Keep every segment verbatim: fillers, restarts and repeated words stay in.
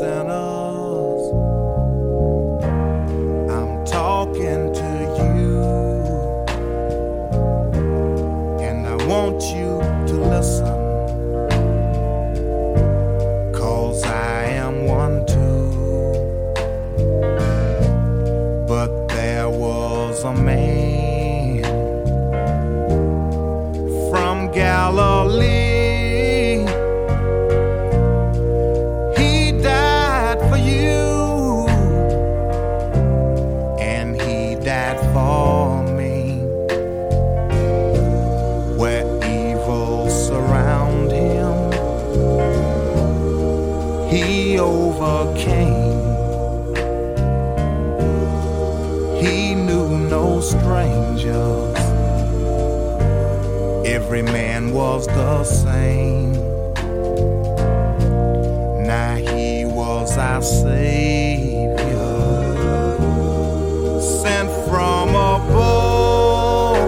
sinners. I'm talking to you, and I want you to listen, 'cause I am one too. But there was a man from Galilee. He overcame. He knew no strangers. Every man was the same. Now he was our Savior, sent from above.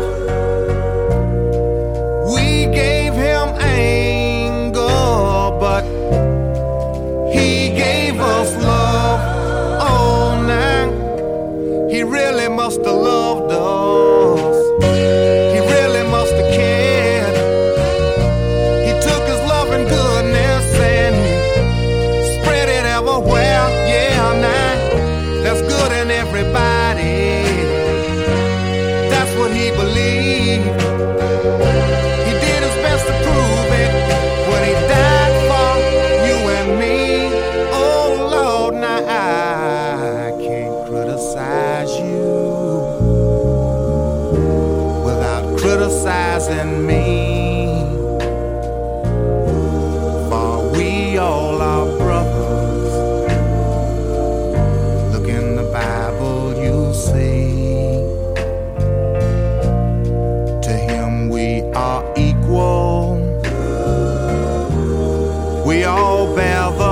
We gave him anger, but he gave us love. Oh, now he really must have loved us. He really must have cared. He took his love and goodness and he spread it everywhere. Yeah, now that's good in everybody. That's what he believed. He did his best to prove it when he died for you and me. Criticizing me, for we all are brothers. Look in the Bible, you'll see. To him we are equal. We all bear the